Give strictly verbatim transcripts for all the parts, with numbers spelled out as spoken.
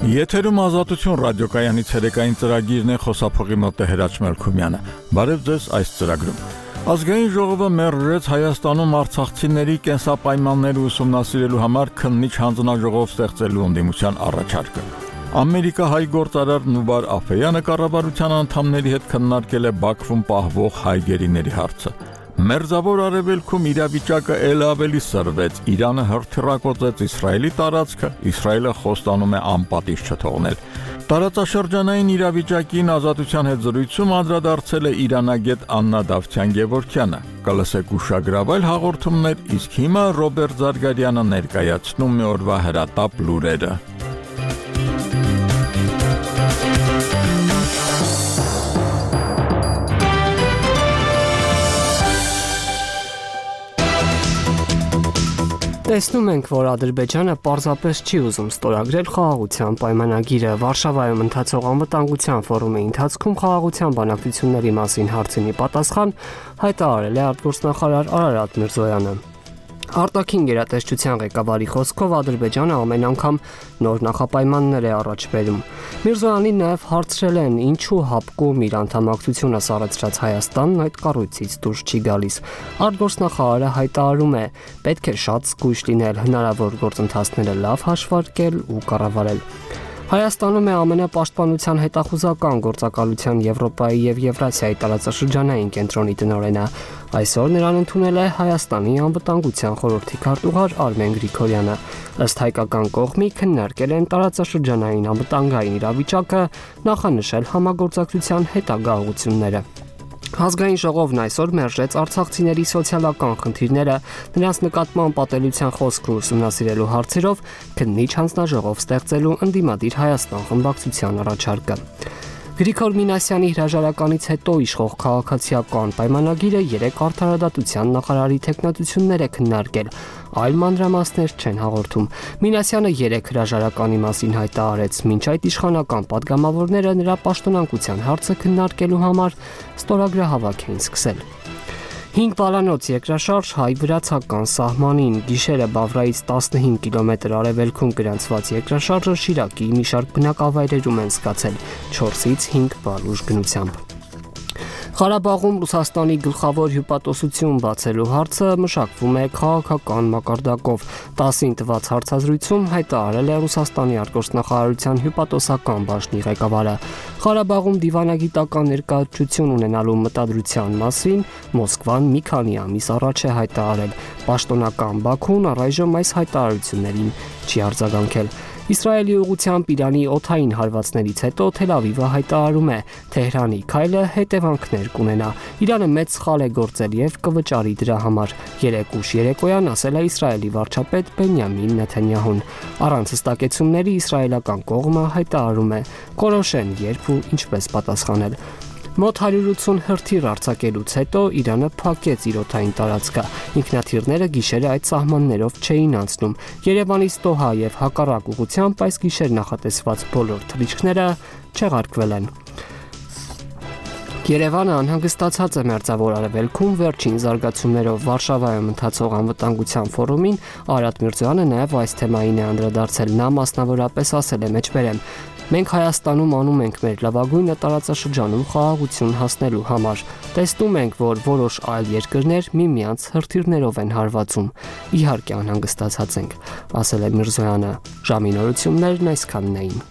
Եթերում ազատություն ռադիոկայանի ցերեկային ծրագիրն է, խոսափողի մոտ է Հրաչ Մելքումյանը։ Բարև ձեզ այս ծրագրում։ Ազգային ժողովը մերժեց Հայաստանում արցախցիների կենսապայմանները ուսումնասիրելու համար քննիչ հանձնաժողով ստեղծելու ընդդիմության առաջարկը։ Ամերիկահայ գործարար Նուբար Աֆեյանը կառավարության անդամների հետ քննարկել է Բաքվում պահվող հայ գերիների հարցը։ Մերձավոր Արևելքում իրավիճակը ել ավելի սրվեց, Իրանը հրթիռակոծեց Իսրայելի տարածքը, Իսրայելը խոստանում է անպատիժ չթողնել։ Տարածաշրջանային իրավիճակին Ազատության հետ զրույցում անդրադարձել է իրանագետ Աննա Դավթյան-Գևորգյանը։ Կլսեք ուշագրավ հաղորդումներ, իսկ հիմա Ռոբերտ Զարգարյանը ներկայացնում է օրվա հրատապ լուրերը։ Տեսնում ենք, որ Ադրբեջանը պարզապես չի ուզում ստորագրել խաղաղության պայմանագիրը։ Վարշավայում ընթացող անվտանգության ֆորումի ընթացքում խաղաղության բանակցությունների մասին հարցինի պատասխան հայտարարել է արտգործնախարար Արարատ Միրզոյանը։ Արտաքին գերատեսչության ղեկավարի խոսքով Ադրբեջանը ամեն անգամ նոր նախապայմաններ է առաջ բերում։ Միրզոյանին նաև հարցրել են, ինչու հապկում իր անդամակցությունը սառեցրած Հայաստանն այդ կառույցից դուրս չի գալիս։ Արտգործնախարարը հայտարարում է, պետք է շատ զգույշ լինել, հնարավոր գործընթացները լավ հաշվարկել ու կառավարել։ Հայաստանում է ամենապաշտպանության հետախուզական գործակալության Եվրոպայի եւ Եվրասիայի տարածաշրջանային կենտրոնի տնօրենը։ Այսօր նրան ընդունել է Հայաստանի անվտանգության խորհրդի քարտուղար Արմեն Գրիգորյանը։ Ըստ հայկական կողմի քննարկել են տարածաշրջանային անվտանգային իրավիճակը, նախանշել համագործակցության հետագա ուղղությունները։ Ազգային ժողովն այսօր մերժեց արցախցիների սոցիալական խնդիրները, նրանց նկատմամբ պատելության խոսքը ուսումնասիրելու հարցերով քննիչ հանձնաժողով ստեղծելու ընդդիմադիր Հայաստան խմբակցության առաջարկը։ Գրիգոր Մինասյանի հրաժարականից հետո իշխող քաղաքացիական պայմանագիրը երեք արդարադատության նախարարի թեկնածություններ է քննարկել, այլ մանրամասներ չեն հաղորդում։ Մինասյանը երեք հրաժարականի մասին հայտարարեց, մինչ այդ իշխանական падգամավորները նրա պաշտոնանկության հարցը քննարկելու համար ստորագրահավաք էին սկսել։ Հինգ բալանոց երկրաշարժ հայ-վրացական սահմանին գիշերը Բավրայից տասնհինգ կիլոմետր արևելքում գրանցված երկրաշարժը Շիրակի մի շարք բնակավայրերում են զգացել չորսից հինգ բալ ուժ գնությամբ։ Ղարաբաղում Ռուսաստանի գլխավոր հյուպատոսություն բացելու հարցը մշակվում է քաղաքական մակարդակով։ տասին տված հարցազրույցում հայտարարել է Ռուսաստանի արտգործնախարարության հյուպատոսական բաժնի ղեկավարը։ Ղարաբաղում դիվանագիտական ներկայացություն ունենալու մտադրության մասին Մոսկվան մի քանի ամիս առաջ է հայտարարել։ Պաշտոնական Բաքուն առայժմ այս հայտարարություններին չի արձագանքել։ Իսրայելի ուղղությամբ Իրանի օդային հարվածներից հետո Թել Ավիվը հայտարարում է, Թեհրանի քայլը հետևանքներ կունենա։ Իրանը մեծ սխալ է գործել եւ կվճարի դրա համար։ Երեկ ուշ երեկոյան ասել է Իսրայելի վարչապետ Բենյամին Նեթանյահուն։ Առանց հստակեցումների իսրայելական կողմը հայտարարում է, կորոշեն երբ ու ինչպես պատասխանել։ Մոտ հարյուր ութսուն հրթիռ արձակելուց հետո Իրանը փակեց իր օդային տարածքը։ Ինքնաթիռները գիշերը այդ սահմաններով չէին անցնում։ Երևանից Դոհա եւ հակառակ ուղղությամբ այս գիշեր նախատեսված բոլոր թռիչքները չեղարկվել են։ Երևանը անհանգստացած է Մերձավոր Արևելքում վերջին զարգացումներով Վարշավայում ընթացող անվտանգության ֆորումին Արարատ Միրզոյանը նաև այս թեմային է անդրադարձել։ Նա մասնավորապես ասել է մեջբերեմ. Մենք Հայաստանում անում ենք մեր լավագույնը տարածաշրջանում խաղաղություն հասնելու համար։ Տեսնում ենք, որ որոշ այլ երկրներ միմյանց հրթիռներով են հարվածում։ Իհարկե անհանգստացած ենք, ասել է Միրզոյանը։ Ժամի նորություններն այսքանն էին։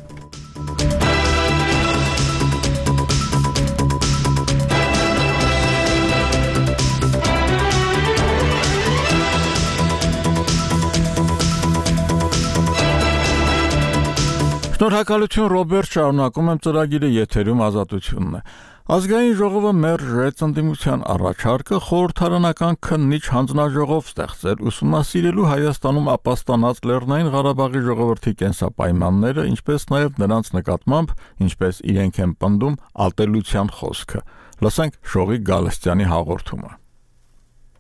Շնորհակալություն Ռոբերտ, շարունակում եմ ծրագիրը եթերում ազատությունն է։ Ազգային ժողովը մերժեց ընդդիմության առաջարկը խորհրդարանական քննիչ հանձնաժողով ստեղծել ուսումնասիրելու Հայաստանում ապաստանած Լեռնային Ղարաբաղի ժողովրդի կենսապայմանները, ինչպես նաև նրանց նկատմամբ, ինչպես իրենք են պնդում, ատելության խոսքը։ Լսենք Շողիկ Գալստյանի հաղորդումը։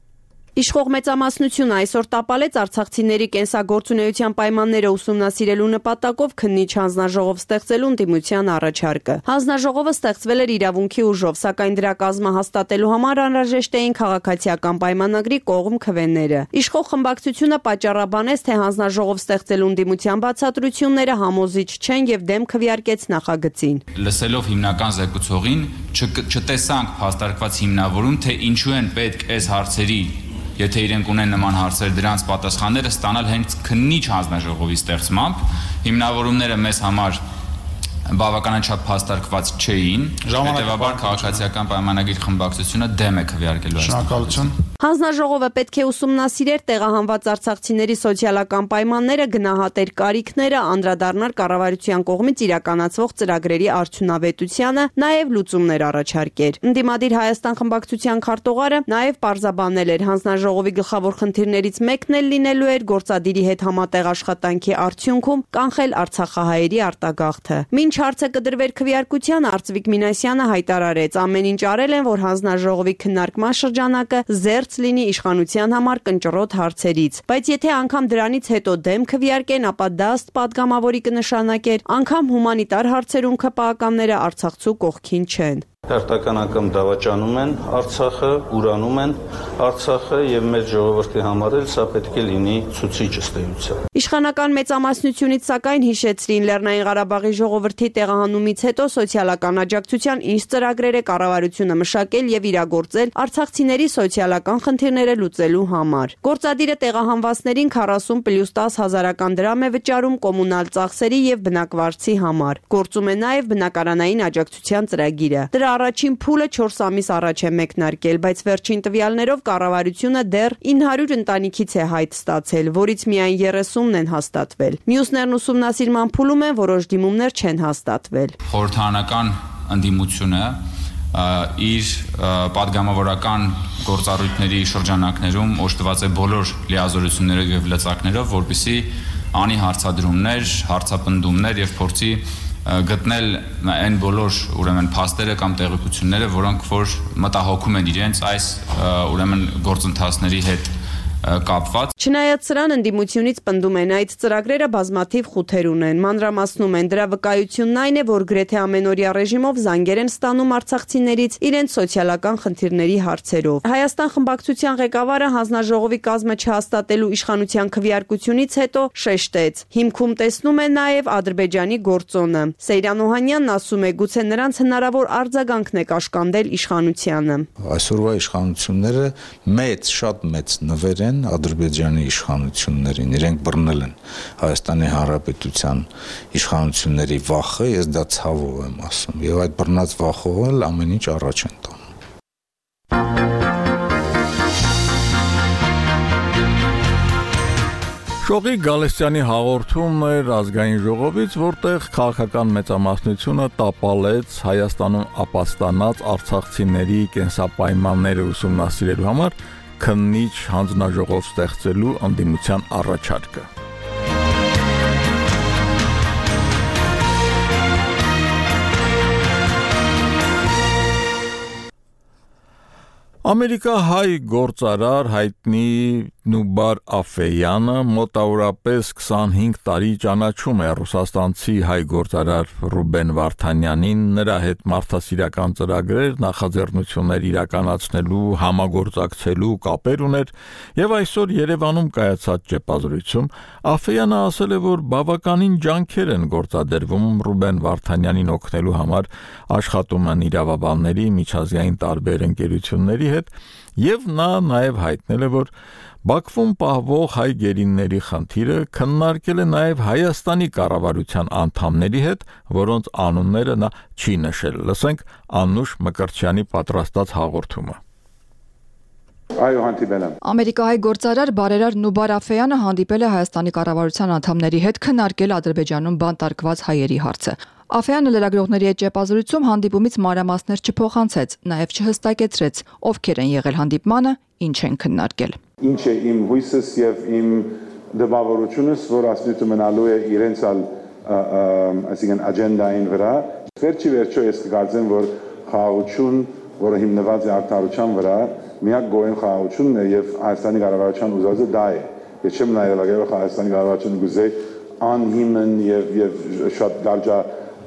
Իշխող մեծամասնությունը այսօր տապալեց արցախցիների կենսագործունեության պայմանները ուսումնասիրելու նպատակով քննիչ հանձնաժողով ստեղծելու ընդդիմության առաջարկը։ Հանձնաժողովը ստեղծվել էր իրավունքի ուժով, սակայն դրա կազմը հաստատելու համար անհրաժեշտ էին քաղաքացիական պայմանագրի կողմ քվեները։ Իշխող խմբակցությունը պատճառաբանեց, թե հանձնաժողով ստեղծելու ընդդիմության բացատրությունները համոզիչ չեն եւ դեմ քվեարկեց նախագծին։ Լսելով հիմնական զեկուցողին չտեսանք փաստարկված հիմնավորում, թե ինչու են պետք այս հարցերի Եթե իրենք ունեն նման հարցեր, դրանց պատասխանները ստանալ հենց քննիչ հանձնաժողովի ստեղծմամբ, հիմնավորումները մեզ համար բավականաչափ փաստարկված չէին, հետևաբար քաղաքացիական պայմանագիր խմբակցությունը դեմ է քվեարկելու այս։ Հանձնաժողովը պետք է ուսումնասիրեր տեղահանված արցախցիների սոցիալական պայմանները, գնահատեր կարիքները, անդրադառնար կառավարության կողմից իրականացվող ծրագրերի արդյունավետությանը, նաև լուծումներ առաջարկեր։ Ընդդիմադիր Հայաստան խմբակցության քարտուղարը նաև պարզաբանել էր հանձնաժողովի գլխավոր խնդիրներից մեկն էլ լինելու էր գործադիրի հետ համատեղ աշխատանքի արդյունքում կանխել արցախահայերի արտագաղթը։ Մինչ հարցը կդրվեր քվեարկության, Արծվիկ Մինասյանը հայտարարեց, ամեն ինչ արել են, որ հանձնաժողովի քննարկման շրջանակը զերծ լինի իշխանության համար կնճռոտ հարցերից, բայց եթե անգամ դրանից հետո դեմ քվեարկեն, ապա դա ըստ падգամավորի կնշանակեր, անգամ հումանիտար հարցերում ԿՊԱ-ականները Արցախցու կողքին չեն։ Հերթական անգամ դավաճանում են Արցախը, ուրանում են Արցախը եւ մեր ժողովրդի համար էլ սա պետք է լինի ցուցիչ ըստ էության։ Իշխանական մեծամասնությունից սակայն հիշեցրին Լեռնային Ղարաբաղի ժողովրդի տեղահանումից հետո սոցիալական աջակցության ինչ ծրագրեր է կառավարությունը մշակել եւ իրագործել արցախցիների սոցիալական խնդիրները լուծելու համար։ Գործադիրը տեղահանվածներին քառասուն պլյուս տասը հազարական դրամ է վճարում կոմունալ ծախսերի եւ բնակվարձի համար։ Գործում է նաեւ բնակարանային աջակցության ծրագիրը։ Դրա առաջին փուլը չորս ամիս առաջ է մեկնարկել, բայց վերջին տվյալներով կառավարությունը դեռ ինը հարյուր ընտանիքից է հայտ ստացել, որից միայն երեսունն են հաստատվել։ Մյուսներն ուսումնասիրման փուլում են, որոշ դիմումներ չեն հաստատվել։ Խորհրդարանական ընդդիմությունը իր падգամավորական գործառույթների շրջանակներում օժտված է բոլոր լիազորություններով եւ լծակներով, որպեսզի անի հարցադրումներ, հարցապնդումներ եւ փորձի գտնել այն բոլոր ուրեմն փաստերը կամ տեղեկությունները, որոնք որ մտահոգում են իրենց այս ուրեմն գործընթացների հետ կապված։ Չնայած սրան ընդդիմությունից պնդում են այդ ծրագրերը բազմաթիվ խութեր ունեն, մանրամասնում են դրա վկայությունն այն է, որ գրեթե ամենօրյա ռեժիմով զանգեր են ստանում արցախցիներից իրենց սոցիալական խնդիրների հարցերով։ Հայաստան խմբակցության ղեկավարը հանձնաժողովի կազմը չհաստատելու իշխանության քվեարկությունից հետո շեշտեց. հիմքում տեսնում են նաև Ադրբեջանի գործոնը։ Սեյրան Օհանյանն ասում է, գուցե նրանց հնարավոր արձագանքն է կաշկանդել իշխանությանը։ Այսօրվա իշխանությունները մեծ, շատ մեծ նվեր Ադրբեջանի իշխանություններին, իրենք բռնել են Հայաստանի Հանրապետության իշխանությունների վախը, ես դա ցավով եմ ասում, եւ այդ բռնած վախով էլ ամեն ինչ առաջ են տանում։ Շողի Գալստյանի հաղորդումն էր ազգային ժողովից, որտեղ քաղաքական մեծամասնությունը տապալեց Հայաստանում ապաստանած արցախցիների կենսապայմանները ուսումնասիրելու համար քննիչ հանձնաժողով ստեղծելու ընդդիմության առաջարկը։ Ամերիկահայ գործարար հայտնի Նուբար Աֆեյանը մոտավորապես քսանհինգ տարի ճանաչում է ռուսաստանցի հայ գործարար Ռուբեն Վարդանյանին, նրա հետ մարդասիրական ծրագրեր, նախաձեռնություններ իրականացնելու, համագործակցելու կապեր ուներ եւ այսօր Երևանում կայացած ճեպազրույցում Աֆեյանը ասել է, որ բավականին ջանքեր են գործադրվում Ռուբեն Վարդանյանին օգնելու համար, աշխատում են իրավաբանների, միջազգային տարբեր ընկերությունների հետ եւ նա նաեւ հայտնել է, որ Բաքվում պահվող հայ գերինների խնդիրը քննարկել է նաև Հայաստանի կառավարության անդամների հետ, որոնց անունները նա չի նշել։ Լսենք Անուշ Մկրտչյանի պատրաստած հաղորդումը։ Այո, հանդիպել եմ։ Ամերիկահայ գործարար բարերար Նուբար Աֆեյանը հանդիպել է Հայաստանի կառավարության անդամների հետ քննարկել Ադրբեջանում բանտարկված հայերի հարցը։ Աֆեյանը լրագրողների հետ ճեպազրույցում հանդիպումից մանրամասներ չփոխանցեց, նաև չհստակեցրեց, ովքեր են եղել հանդիպմանը, ինչ են քննարկել։ Ինչ է իմ հույսս եւ իմ դպավորությունս, որ ասնույթը մնալու է իրենց ալ այսինքն աջենդային վրա։ Վերջի վերջո ես կգործեմ, որ խաղաղություն, որը հիմնված է արդարության վրա, միակ գոյն խաղաղությունն է եւ Հայաստանի կառավարության ուզածը դա է։ Ես չեմ նայել ագերով Հայաստանի կառավարությունը գուզե անհիմն եւ եւ շատ գարջա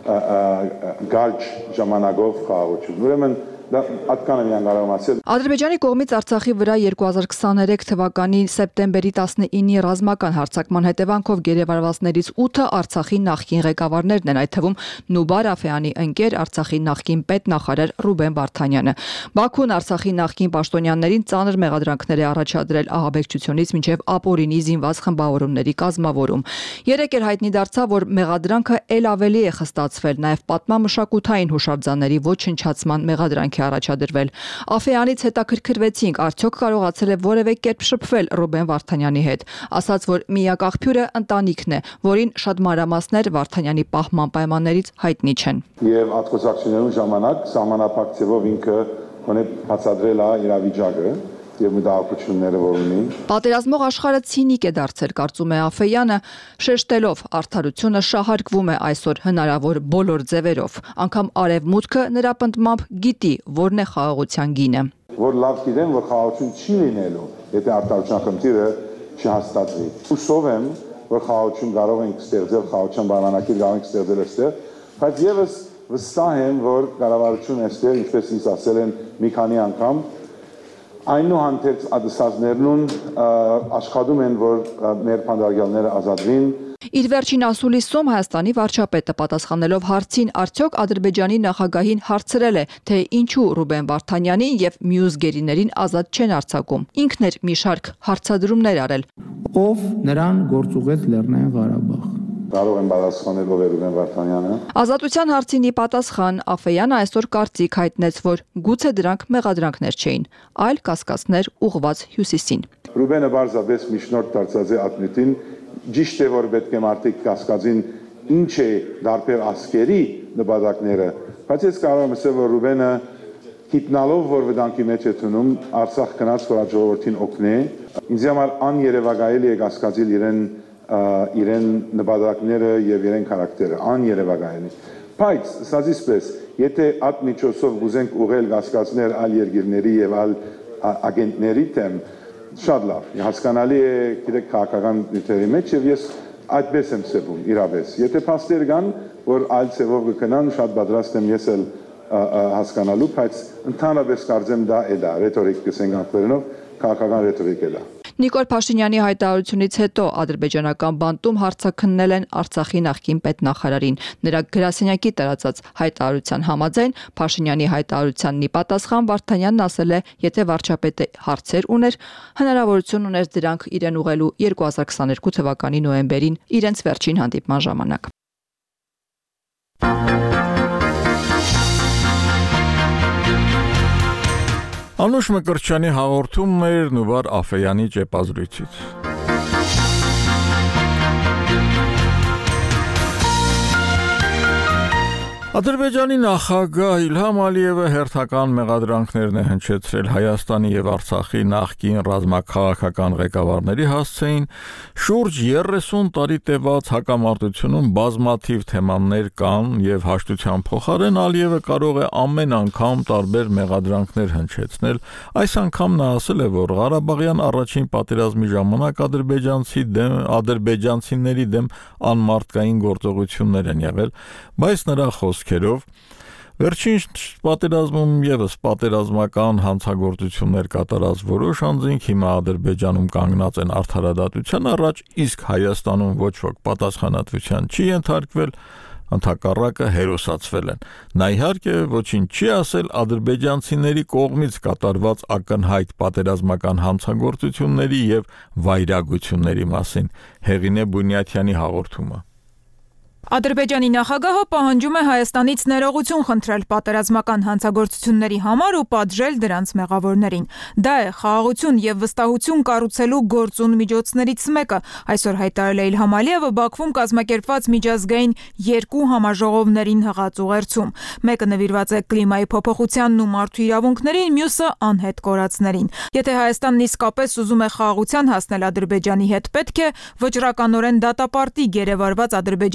գարջ ժամանակով խաղաղություն։ Ուրեմն դա ատկանը միան կարող ասել։ Ադրբեջանի կողմից Արցախի վրա երկու հազար քսաներեք թվականի սեպտեմբերի տասնինի ռազմական հարձակման հետևանքով գերեվարվածներից ութը Արցախի նախկին ղեկավարներն են, այդ թվում Նուբար Աֆեյանի ընկեր Արցախի նախկին պետնախարար Ռուբեն Վարդանյանը։ Բաքուն Արցախի նախկին պաշտոնյաներին ծանր մեղադրանքներ է առաջադրել ահաբեկչությունից մինչև ապօրինի զինված խմբավորումների կազմավորում։ Երեկ էր հայտնի դարձավ, որ մեղադրանքը ել ավելի է խստացվել, նաև պատմամշակութային հուշարձանների ոչնչացման մեղադրանք առաջադրվել։ Աֆեյանից հետաքրքրվեցինք, արդյոք կարողացել է որևէ կերպ շփվել Ռուբեն Վարդանյանի հետ, ասաց, որ միակ աղբյուրը ընտանիքն է, որին շատ մանրամասներ Վարդանյանի պահման պայմաններից հայտնի չեն։ Եվ ատկոսակցություններու ժամանակ սահմանափակ ձևով ինքը կոնե բացատրել է իրավիճակը եւ մտահոգությունները որ ունի։ Պատերազմող աշխարհը ցինիկ է դարձել, կարծում է Աֆեյանը, շեշտելով արդարությունը շահարկվում է այսօր հնարավոր բոլոր ձևերով, անգամ արևմուտքը նրա պնդմամբ գիտի, որն է խաղաղության գինը։ Որ լավ գիտեն, որ խաղաղություն չի լինելու, եթե արդարության խնդիրը չհաստատվի։ Հուսով եմ, որ խաղաղություն կարող ենք ստեղծել, խաղաղության պայմանագիր կարող ենք ստեղծել այստեղ, բայց եւս վստահ եմ, որ կառավարությունը այստեղ, ինչպես ինձ ասել են մի քանի անգամ, այնուհանդերձ ադսազներն աշխատում են, որ մեր փանդարգյալները ազատվին։ Իր վերջին ասուլիսում Հայաստանի վարչապետը պատասխանելով հարցին, արդյոք Ադրբեջանի նախագահին հարցրել է, թե ինչու Ռուբեն Վարդանյանին եւ մյուս գերիներին ազատ չեն արձակում։ Ինքն էր մի շարք հարցադրումներ արել։ Ով նրան գործուղեց Լեռնային Ղարաբաղ։ Կարող եմ պատասխանել ով է Ռուբեն Վարդանյանը։ Ազատության հարցին ի պատասխան Աֆեյանը այսօր կարծիք հայտնեց, որ գուցե դրանք մեղադրանքներ չէին, այլ կասկածներ ուղղված հյուսիսին։ Ռուբենը բարձրապես միջնորդ դարձած է ակնիտին, ճիշտ է որ պետք է մարդիկ կասկածին ինչ է դարբեր ասկերի նպատակները, բայց ես կարող եմ ասել, որ Ռուբենը գիտնալով որ վտանգի մեջ է տնում Արցախ գնաց որ ժողովրդին օգնի, ինձ համար աներևակայելի է կասկածել իրեն իրեն նպատակները եւ իրեն քարակտերը աներևակայելի։ Բայց ասածիսպես, եթե այդ միջոցով ուզենք ուղղել կասկածներ այլ երկրների եւ այլ ագենտների դեմ, շատ լավ, հասկանալի է, գիտեք, քաղաքական նյութերի մեջ եւ ես այդպես եմ սեփում իրապես։ Եթե փաստեր կան, որ այլ ցևով կգնան, շատ պատրաստ եմ ես էլ հասկանալու, բայց ընդհանրապես կարծեմ դա է դա, ռետորիկ կսենք անգլերենով, քաղաքական ռետորիկ է դա։ Նիկոլ Փաշինյանի հայտարարությունից հետո ադրբեջանական բանտում հարցաքննել են Արցախի նախկին պետնախարարին։ Նրա գրասենյակի տարածած հայտարարության համաձայն Փաշինյանի հայտարարությանն ի պատասխան Վարդանյանն ասել է, եթե վարչապետը հարցեր ուներ, հնարավորություն ուներ դրանք իրեն ուղղելու երկու հազար քսաներկու թվականի նոյեմբերին իրենց վերջին հանդիպման ժամանակ։ Անուշ Մկրտչյանի հաղորդումն էր Նուբար Աֆեյանի ճեպազրույցից։ Ադրբեջանի նախագահ Իլհամ Ալիևը հերթական մեղադրանքներն է հնչեցրել Հայաստանի եւ Արցախի նախկին ռազմաքաղաքական ղեկավարների հասցեին շուրջ երեսուն տարի տևած հակամարտությունում բազմաթիվ թեմաներ կան եւ հաշտության փոխարեն Ալիևը կարող է ամեն անգամ տարբեր մեղադրանքներ հնչեցնել։ Այս անգամ նա ասել է, որ Ղարաբաղյան առաջին պատերազմի ժամանակ ադրբեջանցի դեմ ադրբեջանցիների դեմ անմարտկային գործողություններ են եղել, բայց նրա խոսքերով վերջին պատերազմում եւս պատերազմական հանցագործություններ կատարած որոշ անձինք հիմա Ադրբեջանում կանգնած են արդարադատության առաջ, իսկ Հայաստանում ոչ ոք պատասխանատվության չի ենթարկվել, ընդհակառակը հերոսացվել են։ Նա իհարկե ոչինչ չի ասել ադրբեջանցիների կողմից կատարված ակնհայտ պատերազմական հանցագործությունների եւ վայրագությունների մասին։ Հեղինե Բունյաթյանի հաղորդումը։ Ադրբեջանի նախագահը պահանջում է Հայաստանից ներողություն խնդրել պատերազմական հանցագործությունների համար ու պատժել դրանց մեղավորներին։ Դա է խաղաղություն եւ վստահություն կառուցելու գործուն միջոցներից մեկը, այսօր հայտարարել է Իլհամ Ալիևը Բաքվում կազմակերպված միջազգային երկու համաժողովներին հղած ուղերձում։ Մեկը նվիրված է կլիմայի փոփոխությանն ու մարդու իրավունքներին, մյուսը անհետ կորածներին։ Եթե Հայաստանն իսկապես ուզում է խաղաղության հասնել Ադրբեջանի հետ, պետք է վճռականորեն դատապարտի գերեվարված ադրբեջանցիների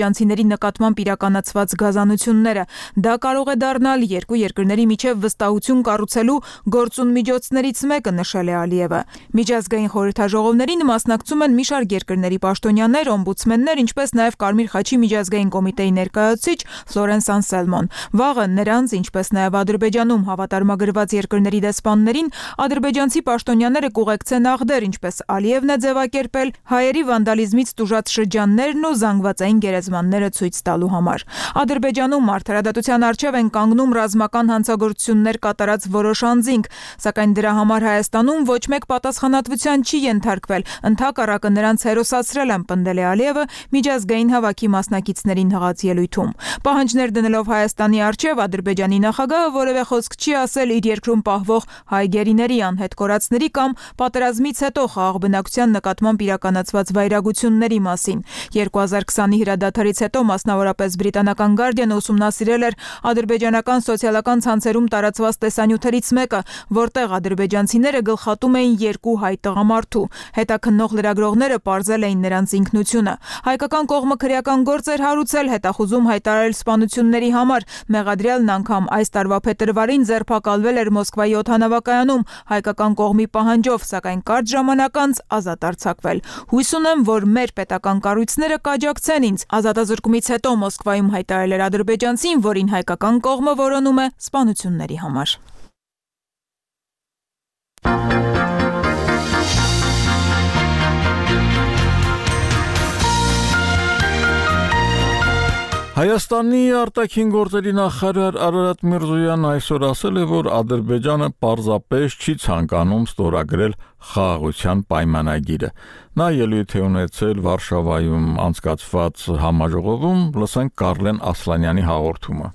նկատմամբ իրականացված գազանությունները։ Դա կարող է դառնալ երկու երկրների միջև վստահություն կառուցելու գործուն միջոցներից մեկը, նշել է Ալիևը։ Միջազգային խորհրդաժողովներին մասնակցում են մի շարք երկրների պաշտոնյաներ, օմբուդսմեններ, ինչպես նաև Կարմիր խաչի միջազգային կոմիտեի ներկայացուցիչ Ֆլորենս Անսելմոն։ Վաղը նրանց, ինչպես նաև Ադրբեջանում հավատարմագրված երկրների դեսպաններին ադրբեջանցի պաշտոնյաները կուղեկցեն աղդեր, ինչպես Ալիևն է ձևակերպել, հայերի վանդալիզմից տուժած շրջաններն ու զանգվածային գերեզմանները ցույց տալու համար։ Ադրբեջանում արդարադատության առջև են կանգնում ռազմական հանցագործություններ կատարած որոշ անձինք, սակայն դրա համար Հայաստանում ոչ մեկ պատասխանատվության չի ենթարկվել, ընդհակառակը նրանց հերոսացրել են, պնդել է Ալիևը միջազգային հավաքի մասնակիցներին հղած ելույթում։ Պահանջներ դնելով Հայաստանի առջև Ադրբեջանի նախագահը որևէ խոսք չի ասել իր երկրում պահվող հայ գերիների, անհետ կորածների կամ պատերազմից հետո խաղաղ բնակության նկատմամբ իրականացված վայրագությունների մասին։ երկու հազար քսանի հրադադարից հետո մասնավորապես բրիտանական Guardian-ը ուսումնասիրել էր ադրբեջանական սոցիալական ցանցերում տարածված տեսանյութերից մեկը, որտեղ ադրբեջանցիները գլխատում էին երկու հայ տղամարդու։ Հետաքննող լրագրողները պարզել էին նրանց ինքնությունը։ Հայկական կողմը քրեական գործ էր հարուցել, հետախուզում հայտարարել սպանությունների համար։ Մեղադրյալն անգամ այս տարվա փետրվարին ձերբակալվել էր Մոսկվայի օդանավակայանում հայկական կողմի պահանջով, սակայն կարճ ժամանակ անց ազատ արձակվել։ Հույս ունեմ, որ մեր պետական կառույցները կաջակցեն ինձ։ Ազատազրկումից հետո Մոսկվայում հայտարարել էր ադրբեջանցին, որին հայկական կողմը որոնում է սպանությունների համար։ Հայաստանի արտաքին գործերի նախարար Արարատ Միրզոյանն այսօր ասել է, որ Ադրբեջանը պարզապես չի ցանկանում ստորագրել խաղաղության պայմանագիրը։ Նա ելույթ է ունեցել Վարշավայում անցկացված համաժողովում, լսենք Կարլեն Ասլանյանի հաղորդումը։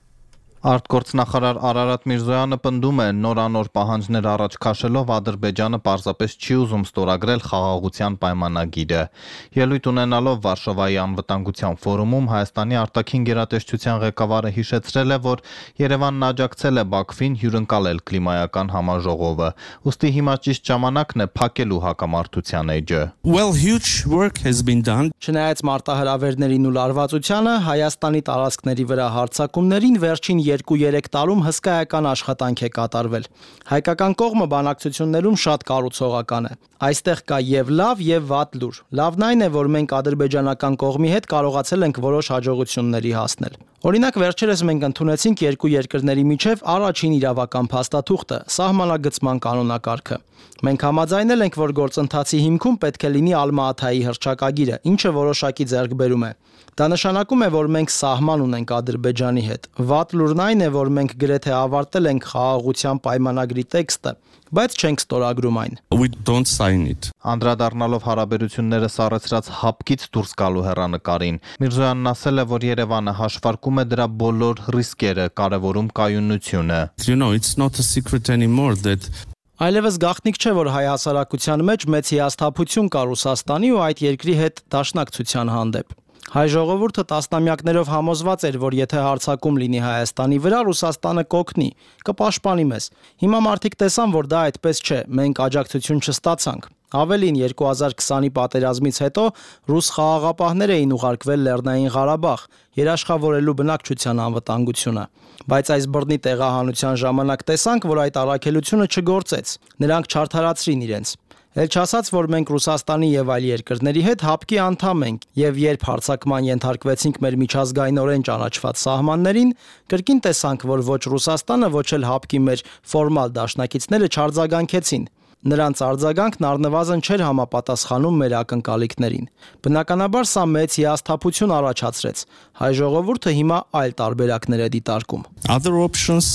Արտգործնախարար Արարատ Միրզոյանը պնդում է, նորանոր պահանջներ առաջ քաշելով Ադրբեջանը պարզապես չի ուզում ստորագրել խաղաղության պայմանագիրը։ Ելույթ ունենալով Վարշավայի անվտանգության ֆորումում Հայաստանի արտաքին գերատեսչության ղեկավարը հիշեցրել է, որ Երևանն աջակցել է Բաքվին հյուրընկալել կլիմայական համաժողովը։ Ուստի հիմա ճիշտ ժամանակն է փակելու հակամարտության էջը։ Well, huge work has been done. Չնայած մարտահրավերներին ու լարվածությանը, Հայաստանի տարածքների վրա հարձակումներին վերջին երկու-երեք տարում հսկայական աշխատանք է կատարվել։ Հայկական կողմը բանակցություններում շատ կառուցողական է։ Այստեղ կա եւ լավ, եւ վատ լուր։ Լավն այն է, որ մենք ադրբեջանական կողմի հետ կարողացել ենք որոշ հաջողությունների հասնել։ Օրինակ, վերջերս մենք ընդունեցինք երկու երկրների միջև առաջին իրավական փաստաթուղթը՝ սահմանագծման կանոնակարգը։ Մենք համաձայնել ենք, որ գործընթացի հիմքում պետք է լինի Ալմա-Աթայի հռչակագիրը, ինչը որոշակի ձեռքբերում է։ Դա նշանակում է, որ մենք սահման ունենք Ադրբեջանի հետ։ Վատ լուրն այն է, որ մենք գրեթե ավարտել ենք խաղաղության պայմանագրի տեքստը, բայց չենք ստորագրում այն։ We don't sign it. Անդրադառնալով հարաբերությունները սառեցրած հապկից դուրս գալու հեռանկարին, Միրզոյանն ասել է, որ Երևանը հաշվարկում է դրա բոլոր ռիսկերը, կարևորում կայունությունը։ You know, it's not a secret anymore that Այլևս գաղտնիք չէ, որ հայ հասարակության մեջ մեծ հիասթափություն կա Ռուսաստանի ու այդ երկրի հետ դաշնակցության հանդեպ։ Հայ ժողովուրդը տասնամյակներով համոզված էր, որ եթե հարձակում լինի Հայաստանի վրա, Ռուսաստանը կօգնի, կպաշտպանի մեզ։ Հիմա մարդիկ տեսան, որ դա այդպես չէ, մենք աջակցություն չստացանք։ Ավելին, երկու հազար քսանի պատերազմից հետո ռուս խաղաղապահներ էին ուղարկվել Լեռնային Ղարաբաղ, երաշխավորելու բնակչության անվտանգությունը։ Բայց այս բռնի տեղահանության ժամանակ տեսանք, որ այդ առաքելությունը չգործեց։ Նրանք չարդարացրին իրենց։ Էլ չասած, որ մենք Ռուսաստանի եւ այլ երկրների հետ հապկի անդամ ենք, եւ երբ հարձակման ենթարկվեցինք մեր միջազգայինորեն ճանաչված սահմաններին, կրկին տեսանք, որ ոչ Ռուսաստանը, ոչ էլ հապկի մեր ֆորմալ դաշնակիցները չարձագանքեցին։ Նրանց արձագանքն առնվազն չէր համապատասխանում մեր ակնկալիքներին։ Բնականաբար սա մեծ հիասթափություն առաջացրեց։ Հայ ժողովուրդը հիմա այլ տարբերակներ է դիտարկում։ Other options.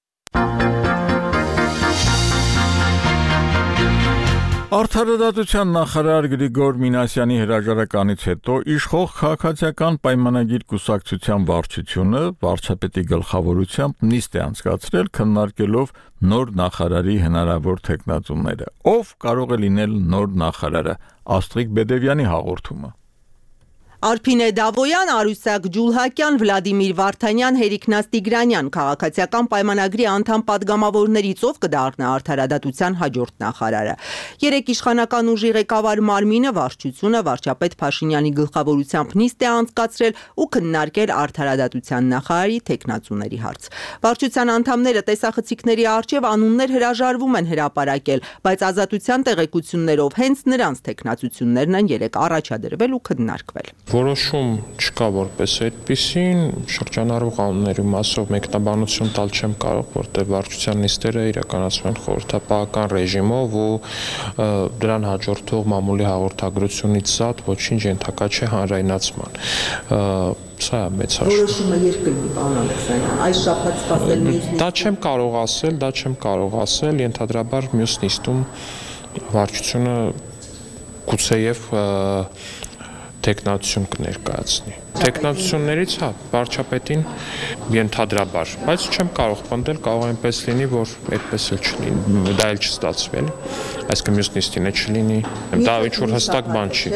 Արդարադատության նախարար Գրիգոր Մինասյանի հրաժարականից հետո իշխող քաղաքացիական պայմանագիր կուսակցության վարչությունը վարչապետի գլխավորությամբ նիստ է անցկացրել քննարկելով նոր նախարարի հնարավոր թեկնածուները։ Ով կարող է լինել նոր նախարարը։ Աստղիկ Բեդևյանի հաղորդումը։ Արփինե Դավոյան, Արուսակ Ջուլհակյան, Վլադիմիր Վարդանյան, Հերիկնաս Տիգրանյան քաղաքացիական պայմանագրի անդամ պատգամավորներից ով կդառնա արդարադատության հաջորդ նախարարը։ Երեք իշխանական ուժի ղեկավար Մարմինը վարչությունը վարչապետ Փաշինյանի գլխավորությամբ նիստ է անցկացրել ու քննարկել արդարադատության նախարարի տեխնացուների հարց։ Վարչության անդամները տեսախցիկների առջև անուններ հրաժարվում են հրապարակել, բայց ազատության տեղեկություններով հենց նրանց տեխնացություններն են երեք առաջադրվել ու քննարկվել։ Որոշում չկա որպես այդպիսին, շրջանառող անունների մասով մեկնաբանություն տալ չեմ կարող, որտեղ վարչության նիստերը իրականացվում են խորհրդապահական ռեժիմով ու դրան հաջորդող մամուլի հաղորդագրությունից զատ ոչինչ ենթակա չէ հանրայնացման։ Սա մեծ հաշվի։ Որոշումը երբ կլինի, պարոն Ալեքսանյան, այս շաբաթ սպասել մյուս նիստին։ Դա չեմ կարող ասել, դա չեմ կարող ասել, ենթադրաբար մյուս նիստում վարչությունը գուցեև տեխնացություն կներկայացնի։ Տեխնացություններից, հա, վարչապետին ենթադրաբար, բայց չեմ կարող պնդել, կարող այնպես լինի, որ այդպես էլ չլինի, դա էլ չստացվի, էլի, այսինքն մյուս նիստին է չլինի, դա ինչ-որ հստակ բան չի։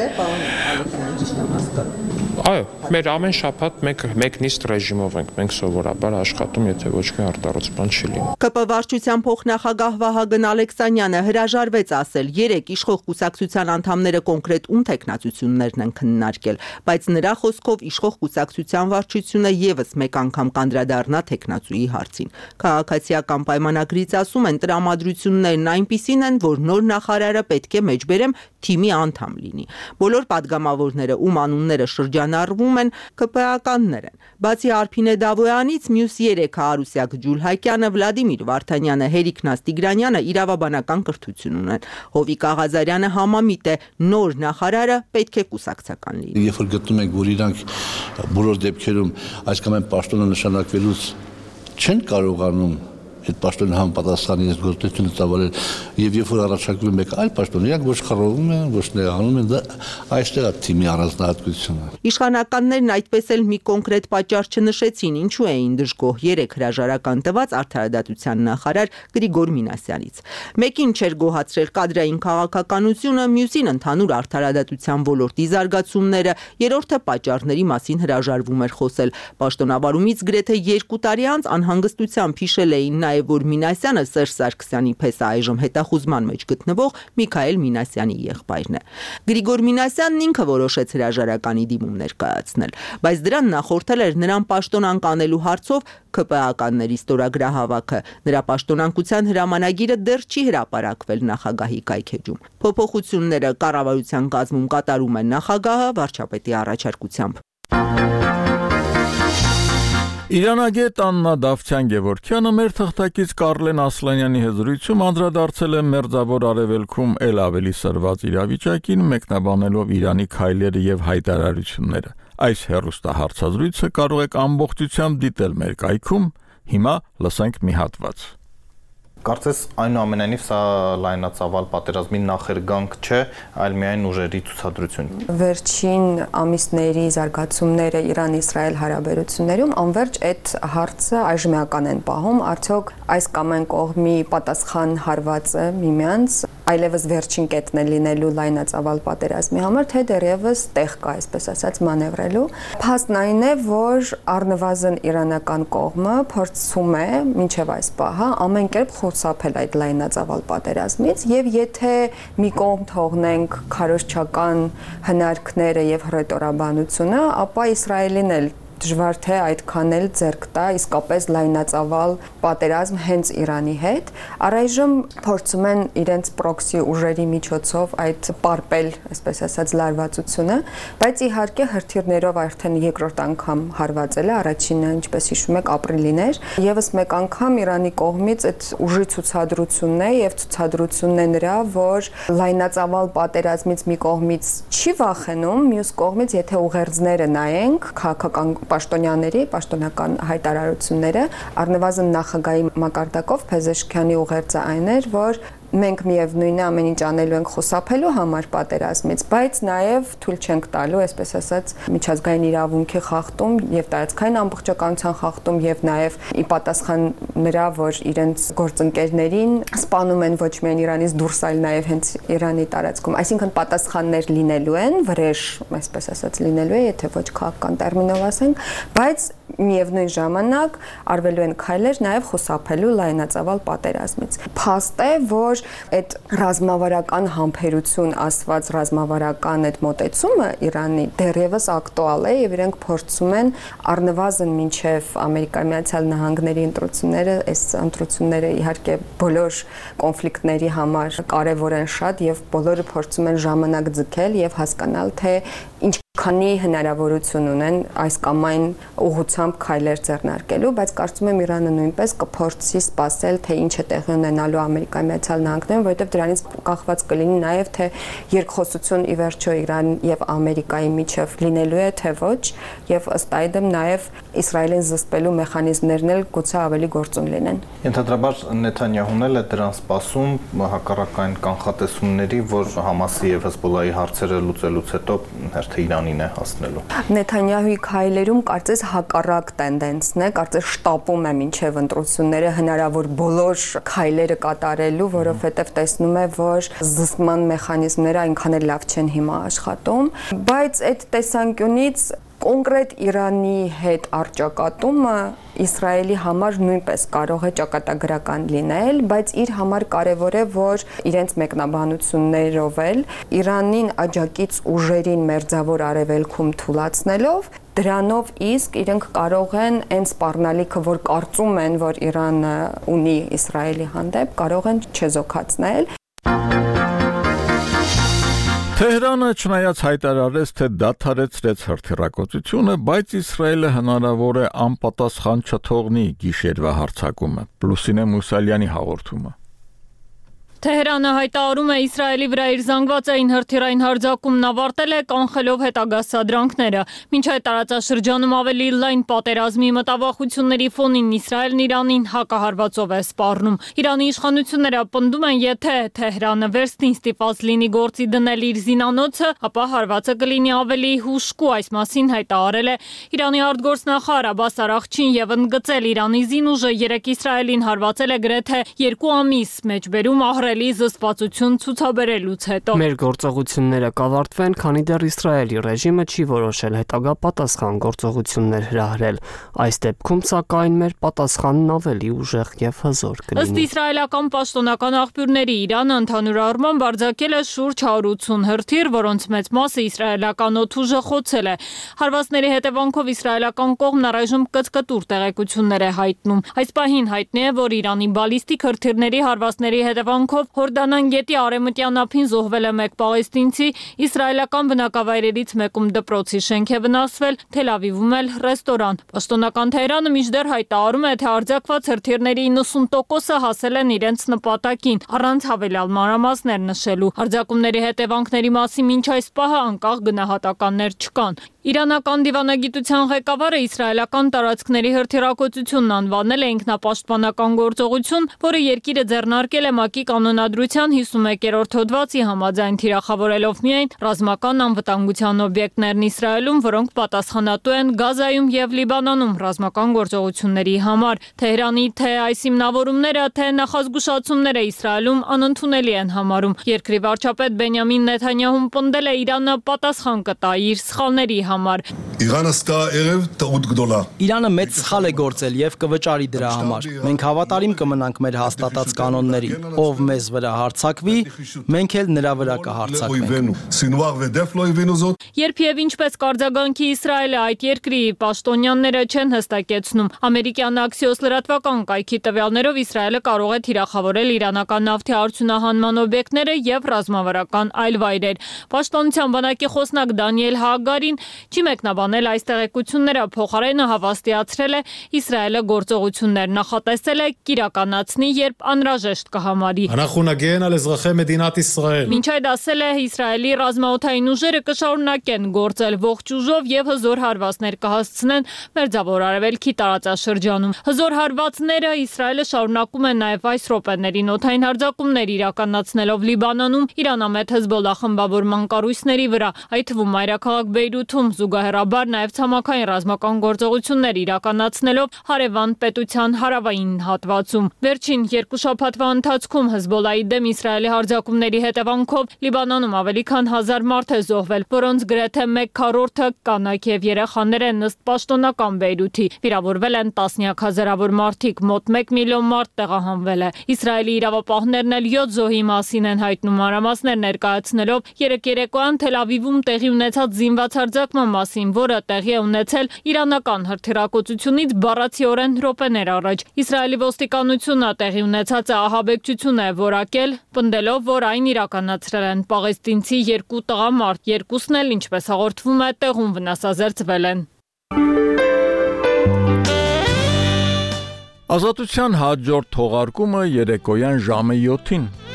Այո, մեր ամեն շաբաթ մեկ մեկ նիստ ռեժիմով ենք մենք սովորաբար աշխատում, եթե ոչ մի արտառոց չի լինում։ ԿՊ վարչության փոխնախագահ Վահագն Ալեքսանյանը հրաժարվեց ասել, երեք իշխող կուսակցության անդամները կոնկրետ ում տեխնացություններն են քննարկել, բայց նրա խոսքով իշխող կուսակցության վարչությունը եւս մեկ անգամ կանդրադառնա տեխնացուի հարցին։ Քաղաքացիական պայմանագրից ասում են, տրամադրություններն այնպիսին են, որ նոր նախարարը պետք է մեջբերեմ թիմի անդամ լինի։ Բոլոր падգամավորները, ում անունները շրջանառվում են, ԿՊ-ականներ են։ Բացի Արփինե Դավոյանից, մյուս երեքը Արուսակ Ջուլհակյանը, Վլադիմիր Վարդանյանը, Հերիկնաս Տիգրանյանը իրավաբանական կրթություն ունեն։ Հովիկ Աղազարյանը համամիտ է, նոր նախարարը պետք է կուսակցական լինի։ Երբ որ գտնում ենք, որ իրանք բոլոր դեպքերում այսքան պաշտոնը նշանակվելուց չեն կարողանում այդ պաշտոնի համապատասխան իրենց գործունեությունը ծավալել եւ երբ որ առաջարկվում մեկ այլ պաշտոն, իրանք ոչ խռովում են, ոչ նեղանում են, դա այստեղ է թիմի առանձնահատկությունը։ Իշխանականներն այդպես էլ մի կոնկրետ պատճառ չնշեցին, ինչու էին դժգոհ երեք հրաժարական տված արդարադատության նախարար Գրիգոր Մինասյանից։ Մեկին չէր գոհացրել կադրային քաղաքականությունը, մյուսին ընդհանուր արդարադատության ոլորտի զարգացումները, երրորդը պատճառների մասին հրաժարվում էր խոսել։ Պաշտոնավարումից գրեթե երկու տարի անց անհանգստությամբ հիշել էին նաև որ Մինասյանը Սերժ Սարգսյանի պես այժմ հետախուզման մեջ գտնվող Միքայել Մինասյանի եղբայրն է։ Գրիգոր Մինասյանն ինքը որոշեց հրաժարականի դիմում ներկայացնել, բայց դրան նախորդել էր նրան պաշտոն անկանելու հարցով ԿՊ-ականների ստորագրահավաքը։ Նրա պաշտոնանկության հրամանագիրը դեռ չի հրապարակվել նախագահի կայքեջում։ Փոփոխությունները կառավարության կազմում կատարում է նախագահը վարչապետի առաջարկությամբ։ Իրանագետ Աննա Դավթյան-Գևորգյանը մեր թղթակից Կարլեն Ասլանյանի հետ զրույցում անդրադարձել է Մերձավոր Արևելքում ել ավելի սրված իրավիճակին, մեկնաբանելով Իրանի քայլերը եւ հայտարարությունները։ Այս հեռուստահարցազրույցը կարող եք ամբողջությամբ դիտել մեր կայքում, հիմա լսենք մի հատված։ Կարծես այնուամենայնիվ սա լայնածավալ պատերազմի նախերգանք չէ, այլ միայն ուժերի ցուցադրություն։ Վերջին ամիսների զարգացումները Իրան-Իսրայել հարաբերություններում անverջ այդ հարցը այժմեական են պահում, արդյոք այս կամ այն կողմի պատասխան հարվածը միմյանց այլևս վերջին կետն է լինելու լայնածավալ պատերազմի համար, թե դեռևս տեղ կա, այսպես ասած, մանևրելու։ Փաստն այն է, որ առնվազն իրանական կողմը փորձում է մինչև այս պահը ամեն կերպ խուսափել այդ լայնածավալ պատերազմից, եւ եթե մի կողմ թողնենք քարոզչական հնարքները եւ հռետորաբանությունը, ապա Իսրայելին էլ դժվար թե այդքան էլ ձեռք տա իսկապես լայնածավալ պատերազմ հենց Իրանի հետ։ Առայժմ փորձում են իրենց պրոքսի ուժերի միջոցով այդ պարպել, այսպես ասած, լարվածությունը, բայց իհարկե հրթիռներով արդեն երկրորդ անգամ հարվածել է, առաջինը, ինչպես հիշում եք, ապրիլին էր, եւս մեկ անգամ Իրանի կողմից այդ ուժի ցուցադրությունն է եւ ցուցադրությունն է նրա, որ լայնածավալ պատերազմից մի կողմից չի վախենում, մյուս կողմից եթե ուղերձները նայենք, քաղաքական պաշտոնյաների, պաշտոնական հայտարարությունները, առնվազն նախագահի մակարդակով Փեզեշքյանի ուղերձը այն էր, որ մենք միևնույնն է ամեն ինչ անելու ենք խուսափելու համար պատերազմից, բայց նաև թույլ չենք տալու, այսպես ասած, միջազգային իրավունքի խախտում եւ տարածքային ամբողջականության խախտում եւ նաև ի պատասխան նրա, որ իրենց գործընկերներին սպանում են ոչ միայն Իրանից դուրս, այլ նաև հենց Իրանի տարածքում։ Այսինքն պատասխաններ լինելու են, վրեժ, այսպես ասած, լինելու է, եթե ոչ քաղաքական տերմինով ասենք, բայց միևնույն ժամանակ արվելու են քայլեր նաև խուսափելու լայնածավալ պատերազմից։ Փաստ է, որ այդ ռազմավարական համբերություն ասված ռազմավարական այդ մոտեցումը Իրանի դեռևս ակտուալ է եւ իրենք փորձում են առնվազն մինչեւ Ամերիկայի Միացյալ Նահանգների ընտրությունները, այս ընտրությունները իհարկե բոլոր կոնֆլիկտների համար կարևոր են շատ եւ բոլորը փորձում են ժամանակ ձգել եւ հասկանալ, թե ինչ քանի հնարավորություն ունեն այս կամ այն ուղղությամբ քայլեր ձեռնարկելու, բայց կարծում եմ Իրանը նույնպես կփորձի սպասել, թե ինչ է տեղի ունենալու Ամերիկայի Միացյալ Նահանգներում, որովհետև դրանից կախված կլինի նաև, թե երկխոսություն ի վերջո Իրան եւ Ամերիկայի միջև լինելու է, թե ոչ, եւ ըստ այդմ նաև Իսրայելին զսպելու մեխանիզմներն էլ գուցե ավելի գործուն լինեն։ Ենթադրաբար Նեթանյահուն էլ է դրան սպասում հակառակ այն կանխատեսումների, որ Համասի եւ Հեզբոլլահի հարցերը լուծելուց հետո հերթը Իրանին է հասնելու։ Նեթանյահուի քայլերում կարծես հակառակ տենդենսն է, կարծես շտապում է մինչև ընտրությունները հնարավոր բոլոր քայլերը կատարելու, որովհետև տեսնում է, որ զսպման մեխանիզմները այնքան էլ լավ չեն հիմա աշխատում, բայց այդ տեսանկյունից կոնկրետ Իրանի հետ առճակատումը Իսրայելի համար նույնպես կարող է ճակատագրական լինել, բայց իր համար կարևոր է, որ իրենց մեկնաբանություններով էլ Իրանին աջակից ուժերին մերձավոր արևելքում թուլացնելով դրանով իսկ իրենք կարող են այն սպառնալիքը, որ կարծում են, որ Իրանը ունի Իսրայելի հանդեպ, կարող են չեզոքացնել։ Թեհրանը չնայած հայտարարեց, թե դադարեցրեց հրթիռակոծությունը, բայց Իսրայելը հնարավոր է անպատասխան չթողնի գիշերվա հարձակումը։ Լուսինե Մուսալյանի հաղորդումը։ Թեհրանը հայտարարում է Իսրայելի վրա իր զանգվածային հրթիռային հարձակումն ավարտել է կանխելով հետագա սադրանքները։ Մինչ այդ տարածաշրջանում ավելի լայն պատերազմի մտավախությունների ֆոնին Իսրայելն Իրանին հակահարվածով է սպառնում։ Իրանի իշխանությունները պնդում են, եթե Թեհրանը վերստին ստիպված լինի գործի դնել իր զինանոցը, ապա հարվածը կլինի ավելի հուժկու, այս մասին հայտարարել է Իրանի արտգործնախարար Աբբաս Արաղչին եւ ընդգծել Իրանի զինուժը երեք Իսրայելին հարվածել է գրեթե երկու ամիս մեջբերում ահռելի զսպվածություն ցուցաբերելուց հետո։ Մեր գործողությունները կավարտվեն, քանի դեռ Իսրայելի ռեժիմը չի որոշել հետագա պատասխան գործողություններ հրահրել։ Այս դեպքում սակայն մեր պատասխանն ավելի ուժեղ եւ հզոր կլինի։ Ըստ իսրայելական պաշտոնական աղբյուրների Իրանը ընդհանուր առմամբ արձակել է շուրջ հարյուր ութ հրթիռ, որոնց մեծ մասը իսրայելական օդուժը խոցել է։ Հարվածների հետևանքով իսրայելական կողմն առայժմ կծկտուր տեղեկություններ է հայտնում։ Այս պահին հայտնի է, որ Իրանի բալիստիկ հրթիռների հարվածների հետևանքով Հորդանան գետի արևմտյան ափին զոհվել է մեկ պաղեստինցի, իսրայելական բնակավայրերից մեկում դպրոցի շենք է վնասվել, Թել Ավիվում էլ ռեստորան։ Պաշտոնական Թեհրանը մինչդեռ հայտարարում է, թե արձակված հրթիռների իննսուն տոկոսը հասել են իրենց նպատակին, առանց հավելյալ մանրամասներ նշելու։ Արձակումների հետևանքների մասին մինչ այս պահը անկախ գնահատականներ չկան։ Իրանական դիվանագիտության ղեկավարը իսրայելական տարածքների հրթիռակոծությունն անվանել է ինքնապաշտպանական գործողություն, որը երկիրը ձեռնարկել է ՄԱԿ-ի կանոնադրության հիսունմեկերորդ հոդվածի համաձայն թիրախավորելով միայն ռազմական անվտանգության օբյեկտներն Իսրայելում, որոնք պատասխանատու են Գազայում եւ Լիբանանում ռազմական գործողությունների համար։ Թեհրանի թե այս հիմնավորումները, թե նախազգուշացումները Իսրայելում անընդունելի են համարում։ Երկրի վարչապետ Բենյամին Նեթանյահուն պնդել է Իրանը պատասխան կտա իր սխալների համար։ Իրանը մեծ սխալ է գործել եւ կվճարի դրա համար։ Մենք հավատարիմ կմնանք մեր հաստատած կանոններին։ Ով մեզ վրա հարձակվի, մենք էլ նրա վրա կհարձակվենք։ Երբ եւ ինչպես կարձագանքի Իսրայելը այդ երկրի պաշտոնյաները չեն հստակեցնում, ամերիկյան Axios լրատվական կայքի տվյալներով Իսրայելը կարող է թիրախավորել իրանական նավթի արդյունահանման օբյեկտները եւ ռազմավարական այլ վայրեր։ Պաշտպանության բանակի խոսնակ Դանիել Հագարին Չի մեկնաբանել այս տեղեկությունները, փոխարենը հավաստիացրել է Իսրայելը գործողություններ նախատեսել է կիրականացնի, երբ անհրաժեշտ կհամարի։ Մինչ այդ ասել է Իսրայելի ռազմաօդային ուժերը կշարունակեն գործել ողջ ուժով եւ հզոր հարվածներ կհասցնեն Մերձավոր Արևելքի տարածաշրջանում։ Հզոր հարվածները Իսրայելը շարունակում է նաեւ այս րոպեներին օդային հարձակումներ իրականացնելով Լիբանանում Իրանամետ Հեզբոլլա խմբավորման կառույցների վրա, այդ թվում մայրաքաղաք Բեյրութում, զուգահեռաբար նաեւ ցամաքային ռազմական գործողություններ իրականացնելով հարևան պետության հարավային հատվածում։ Վերջին երկու շաբաթվա ընթացքում Հեզբոլլայի դեմ Իսրայելի հարձակումների հետևանքով Լիբանանում ավելի քան հազար մարդ է զոհվել, որոնց գրեթե մեկ քառորդը կանայք եւ երեխաներ են ըստ պաշտոնական Բեյրութի։ Վիրավորվել են տասնյակ հազարավոր մարդիկ, մոտ մեկ միլիոն մարդ տեղահանվել է։ Իսրայելի իրավապահներն էլ յոթ զոհի մասին են հայտնում մանրամասներ ներկայացնելով երեկ երեկոյան Թել Ավիվում տեղի ունեցած զինված հարձակման մասին, որը տեղի է ունեցել իրանական հրթիռակոծությունից բառացիորեն րոպեներ առաջ։ Իսրայելի ոստիկանությունը տեղի ունեցածը ահաբեկչություն է որակել, պնդելով, որ այն իրականացրել են պաղեստինցի երկու տղամարդ, երկուսն էլ, ինչպես հաղորդվում է, տեղում վնասազերծվել են։ Ազատության հաջորդ թողարկումը երեկոյան ժամը յոթին։